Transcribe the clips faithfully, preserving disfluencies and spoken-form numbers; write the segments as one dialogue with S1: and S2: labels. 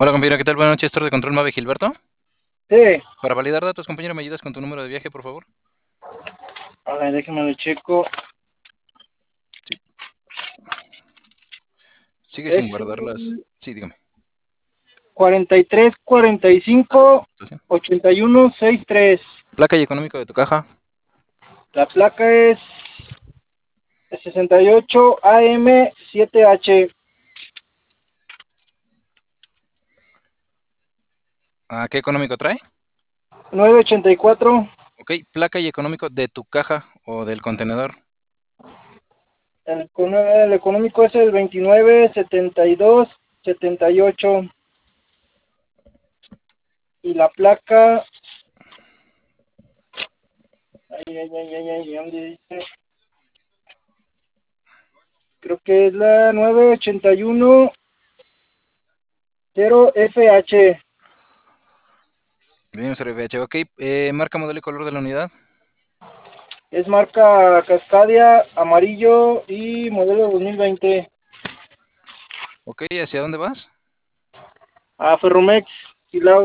S1: Hola compañero, ¿qué tal? Buenas noches, Tor de Control Mave Gilberto.
S2: Sí,
S1: Para validar datos, compañero, ¿me ayudas con tu número de viaje, por favor?
S2: a ver, déjame lo checo.
S1: Sí. Sigue sin
S2: Es
S1: guardarlas.
S2: el
S1: Sí, dígame.
S2: cuarenta y tres, cuarenta y cinco, ochenta y uno, sesenta y tres.
S1: Placa y económico de tu caja.
S2: La placa es sesenta y ocho A M siete H.
S1: ¿A qué económico trae?
S2: nueve ochenta y cuatro.
S1: Ok, placa y económico de tu caja o del contenedor.
S2: El, el económico es el veintinueve setenta y dos setenta y ocho. Y la placa. Ay, ay, ay, ay, ay, ¿dónde dice? Creo que es la nueve ochenta y uno cero F H.
S1: Bien, cero F H. Ok, eh, marca, modelo y color de la unidad.
S2: Es marca Cascadia, amarillo y modelo dos mil veinte.
S1: Ok, ¿hacia dónde vas?
S2: A Ferromex, Silao.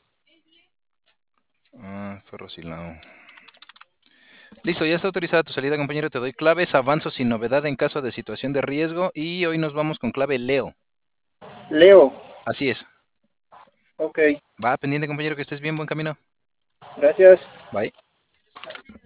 S1: Ah, Ferrosilao. Listo, ya está autorizada tu salida, compañero. Te doy claves, avanzo sin novedad en caso de situación de riesgo. Y hoy nos vamos con clave Leo.
S2: Leo.
S1: Así es.
S2: Ok,
S1: Va pendiente, compañero, que estés bien, buen camino.
S2: gracias.
S1: Bye.